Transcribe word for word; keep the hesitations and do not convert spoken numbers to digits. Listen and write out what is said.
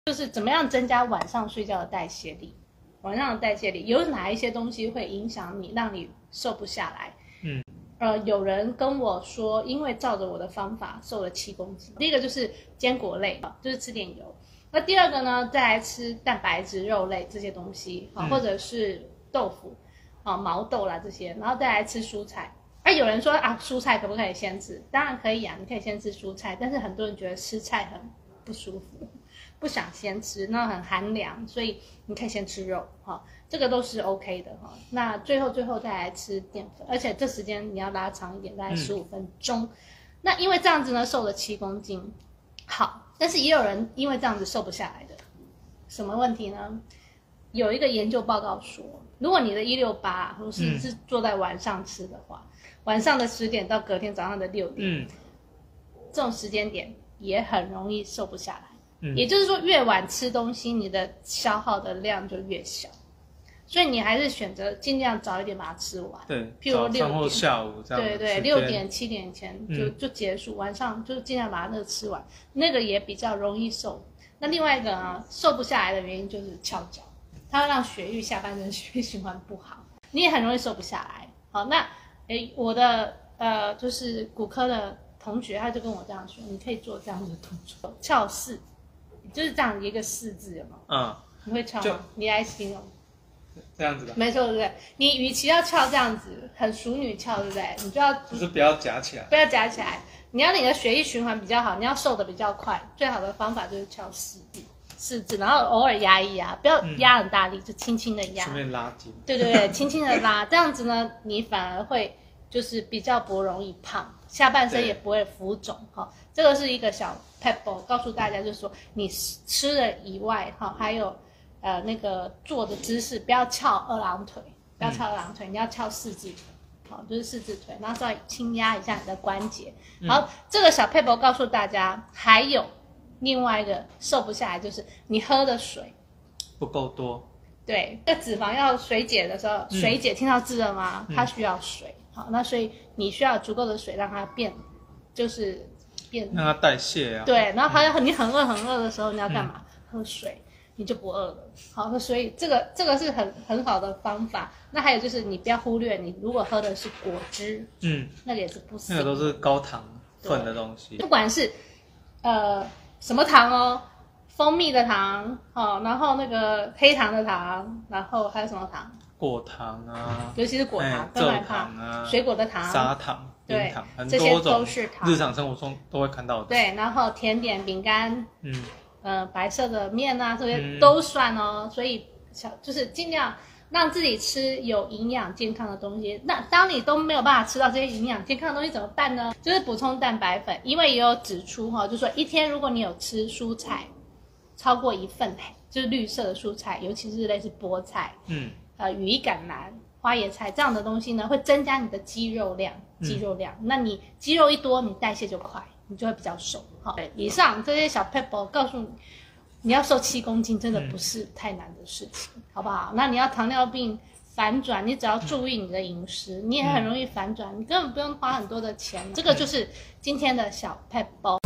就是怎么样增加晚上睡觉的代谢力。晚上的代谢力有哪一些东西会影响你，让你瘦不下来？ 嗯， 呃，有人跟我说，因为照着我的方法瘦了七公斤。第一个就是坚果类，就是吃点油。那第二个呢，再来吃蛋白质、肉类这些东西，啊、嗯，或者是豆腐，啊，毛豆啦这些，然后再来吃蔬菜。而有人说啊，蔬菜可不可以先吃？当然可以啊，你可以先吃蔬菜，但是很多人觉得吃菜很不舒服，不想先吃，那很寒凉，所以你可以先吃肉，哈，这个都是 OK 的哈。那最后最后再来吃淀粉，而且这时间你要拉长一点，大概十五分钟。嗯、那因为这样子呢，瘦了七公斤，好，但是也有人因为这样子瘦不下来的，什么问题呢？有一个研究报告说，如果你的一六八或是是做在晚上吃的话，嗯、晚上的十点到隔天早上的六点，嗯、这种时间点也很容易瘦不下来。嗯、也就是说，越晚吃东西，你的消耗的量就越小，所以你还是选择尽量早一点把它吃完。 对， 譬如六点或下午这样。 对对，六点七点前就、嗯、就结束，晚上就尽量把它那个吃完，那个也比较容易瘦。那另外一个呢，瘦不下来的原因就是翘脚，它会让血液下半身血液循环不好，你也很容易瘦不下来。好，那诶，我的呃就是骨科的同学他就跟我这样说，你可以做这样的动作，翘四。就是这样一个四字，有没有？嗯，你会翘吗？你来形容。 这样子的。 没错，对不对？你与其要翘这样子，很淑女翘，对不对？你就要就是不要夹起来。 不要夹起来。你要你的血液循环比较好，你要瘦的比较快，最好的方法就是翘四字，四字，然后偶尔压一压，不要压很大力，嗯、就轻轻的压。 顺便拉筋。 对对对，轻轻的拉，这样子呢，你反而会就是比较不容易胖，下半身也不会浮肿哈。这个是一个小 pebble， 告诉大家就是说，你吃了以外哈，还有呃那个坐的姿势，不要翘二郎腿，不要翘二郎腿，嗯、你要翘四字腿，好，就是四字腿，然后稍微轻压一下你的关节。嗯、好，这个小 pebble 告诉大家，还有另外一个瘦不下来，就是你喝的水不够多。对， 这脂肪要水解的时候，嗯、水解听到字了吗？它需要水，好，那所以你需要足够的水让它变，就是。 让它代谢啊。 对，然后还有你很饿很饿的时候，你要干嘛？嗯、喝水，你就不饿了。好，所以这个这个是很很好的方法。那还有就是你不要忽略，你如果喝的是果汁，嗯，那个也是不行， 那个都是高糖分的东西。 不管是呃什么糖哦，蜂蜜的糖，哦，然后那个黑糖的糖，然后还有什么糖？ 果糖啊， 尤其是果糖、 蔗糖啊， 水果的糖、 砂糖。 对， 糖很这些都是糖， 日常生活中都会看到的。 对，然后甜点、饼干，嗯，呃，白色的面啊，这些都算哦。嗯、所以小就是尽量让自己吃有营养、健康的东西。那当你都没有办法吃到这些营养健康的东西怎么办呢？就是补充蛋白粉，因为也有指出哈、哦，就是说一天如果你有吃蔬菜超过一份，就是绿色的蔬菜，尤其是类似菠菜，嗯，呃，羽衣甘蓝、花椰菜这样的东西呢，会增加你的肌肉量。肌肉量，嗯、那你肌肉一多，你代谢就快，你就会比较瘦。好，以上这些小 pebble 告诉你，你要瘦七公斤真的不是太难的事情，嗯、好不好？那你要糖尿病反转，你只要注意你的饮食，嗯、你也很容易反转，你根本不用花很多的钱。这个就是今天的小 pebble。